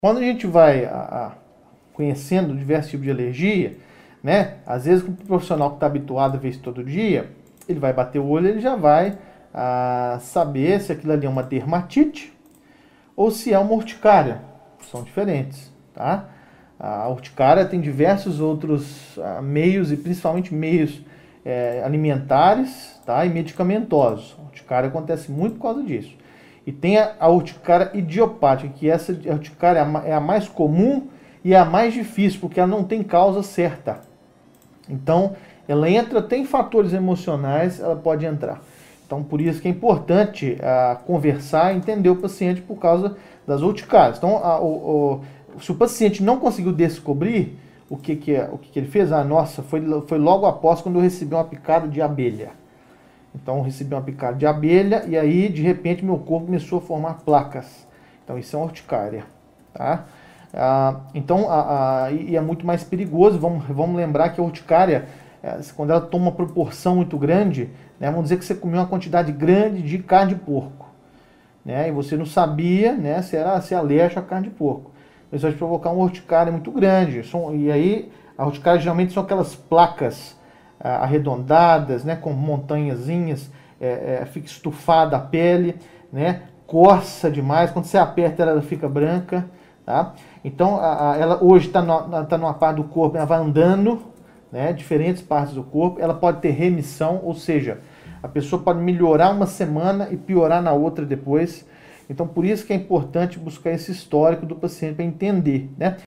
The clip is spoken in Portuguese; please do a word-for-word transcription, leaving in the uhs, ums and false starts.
Quando a gente vai a, a, conhecendo diversos tipos de alergia, né? Às vezes o profissional que está habituado a ver isso todo dia, ele vai bater o olho, ele já vai a, saber se aquilo ali é uma dermatite ou se é uma urticária. São diferentes, tá? A urticária tem diversos outros a, meios, e principalmente meios é, alimentares, tá? E medicamentosos. A urticária acontece muito por causa disso. E tem a, a urticária idiopática, que essa a urticária é a, é a mais comum e é a mais difícil, porque ela não tem causa certa. Então, ela entra, tem fatores emocionais, ela pode entrar. Então, por isso que é importante a, conversar e entender o paciente por causa das urticárias. Então, a, o, o, se o paciente não conseguiu descobrir o que, que, é, o que, que ele fez, ah, nossa, foi, foi logo após quando eu recebi uma picada de abelha. Então eu recebi uma picada de abelha e aí de repente meu corpo começou a formar placas. Então isso é uma urticária, tá? Ah, então a, a, e é muito mais perigoso. Vamos, vamos lembrar que a urticária, é, quando ela toma uma proporção muito grande, né, vamos dizer que você comeu uma quantidade grande de carne de porco, né, e você não sabia, né, se era se alérgico à carne de porco. Isso vai provocar uma urticária muito grande. E aí a urticária geralmente são aquelas placas arredondadas, né, com montanhazinhas, é, é, fica estufada a pele, né, coça demais, quando você aperta ela fica branca, tá? Então a, a, ela hoje está tá numa parte do corpo, ela vai andando, né, diferentes partes do corpo, ela pode ter remissão, ou seja, a pessoa pode melhorar uma semana e piorar na outra depois. Então por isso que é importante buscar esse histórico do paciente para entender, né?